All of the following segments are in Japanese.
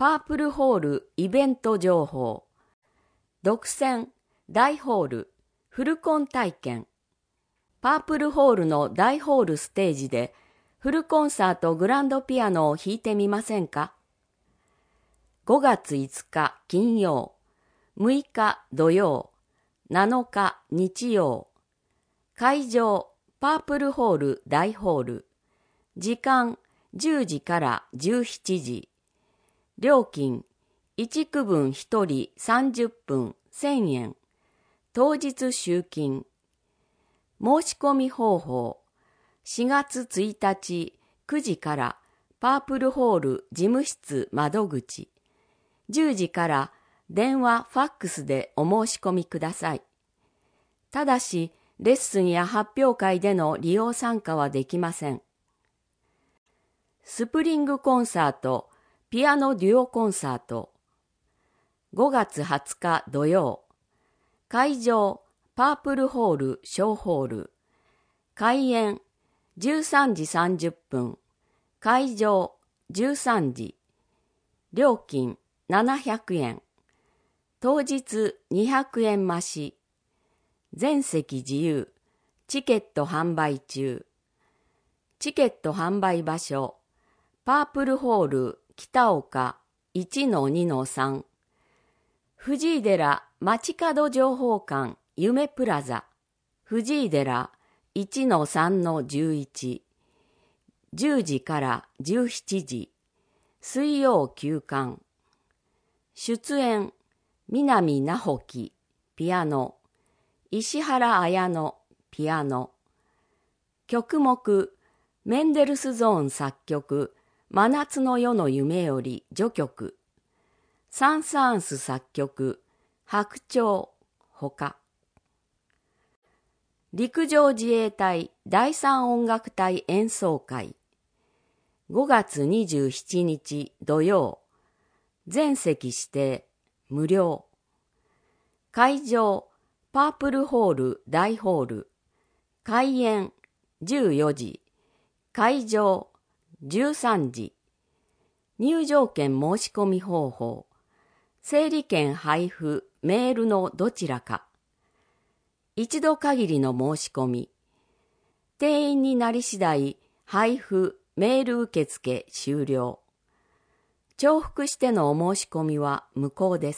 パープルホールイベント情報。独占大ホールフルコン体験。パープルホールの大ホールステージでフルコンサートグランドピアノを弾いてみませんか？ 5 月5日金曜、6日土曜、7日日曜。会場パープルホール大ホール。時間10時から17時。料金1区分1人30分1000円。当日集金。申し込み方法。4月1日9時からパープルホール事務室窓口。10時から電話ファックスでお申し込みください。ただし、レッスンや発表会での利用参加はできません。スプリングコンサート、ピアノデュオコンサート。5月20日土曜。会場、パープルホール小ホール。開演、13時30分。会場、13時。料金、700円。当日、200円増し。全席自由。チケット販売中。チケット販売場所。パープルホール北岡 1-2-3。藤井寺街角情報館夢プラザ。藤井寺 1-3-11。10時から17時。水曜休館。出演、南直樹、ピアノ。石原綾乃、ピアノ。曲目、メンデルスゾーン作曲、真夏の夜の夢より序曲。サン・サーンス作曲、白鳥、ほか。陸上自衛隊第三音楽隊演奏会。5月27日土曜。全席指定、無料。会場、パープルホール大ホール。開演、14時。会場、13時。入場券申し込み方法。整理券配布、メールのどちらか。一度限りの申し込み。定員になり次第、配布、メール受付終了。重複してのお申し込みは無効です。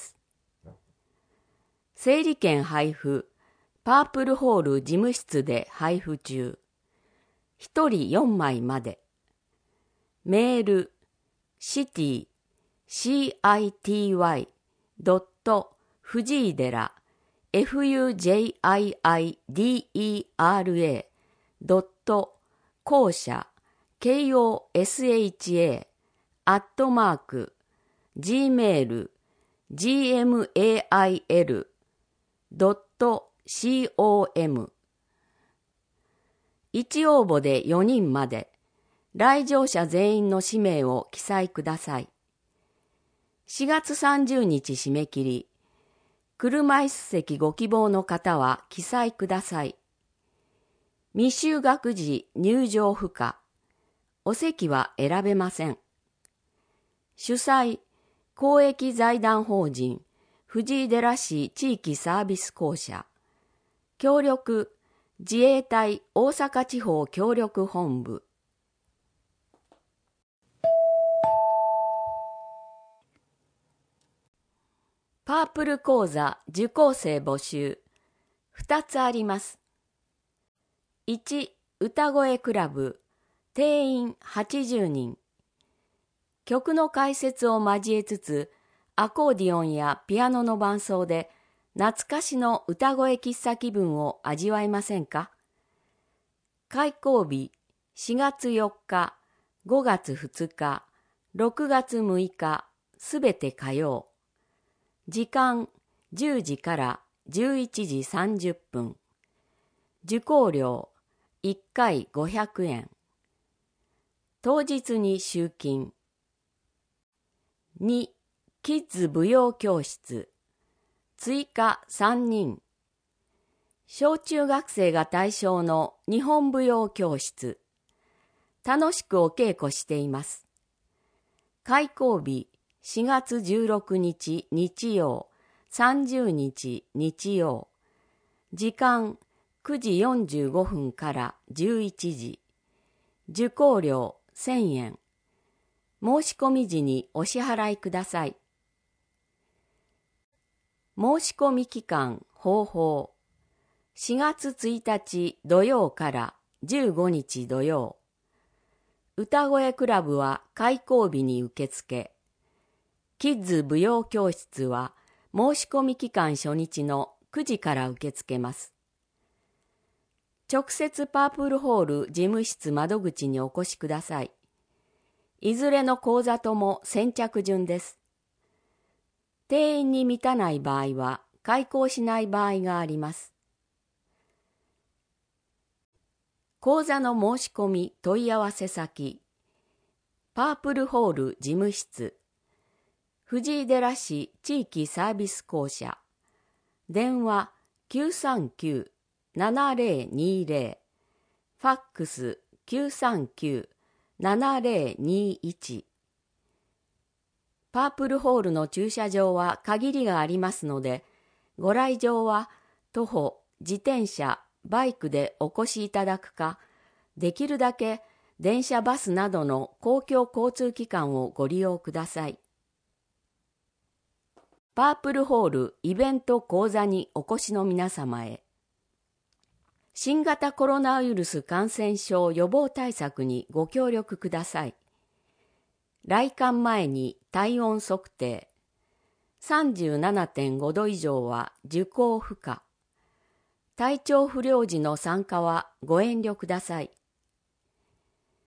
整理券配布、パープルホール事務室で配布中。1人4枚まで。メール、city、city、藤井寺、fujiidera、校舎、KOSHA、@gmail、gmail.com。1応募で4人まで。来場者全員の氏名を記載ください。4月30日締め切り。車椅子席ご希望の方は記載ください。未就学時入場不可。お席は選べません。主催、公益財団法人藤井寺市地域サービス公社。協力、自衛隊大阪地方協力本部。パープル講座受講生募集。2つあります。1、歌声クラブ。定員80人。曲の解説を交えつつ、アコーディオンやピアノの伴奏で懐かしの歌声喫茶気分を味わいませんか？開講日4月4日、5月2日、6月6日、すべて火曜。時間10時から11時30分。受講料1回500円。当日に集金。2、キッズ舞踊教室。追加3人。小中学生が対象の日本舞踊教室。楽しくお稽古しています。開講日 4月16日日曜、30日日曜。時間9時45分から11時。受講料1000円。申し込み時にお支払いください。申し込み期間方法。4月1日土曜から15日土曜。歌声クラブは開講日に受付。キッズ舞踊教室は申し込み期間初日の9時から受け付けます。直接パープルホール事務室窓口にお越しください。いずれの講座とも先着順です。定員に満たない場合は開講しない場合があります。講座の申し込み問い合わせ先、パープルホール事務室、藤井寺市地域サービス公社、電話 939-7020、ファックス 939-7021。パープルホールの駐車場は限りがありますので、ご来場は徒歩、自転車、バイクでお越しいただくか、できるだけ電車バスなどの公共交通機関をご利用ください。パープルホールイベント講座にお越しの皆様へ。新型コロナウイルス感染症予防対策にご協力ください。来館前に体温測定。37.5 度以上は受講不可。体調不良時の参加はご遠慮ください。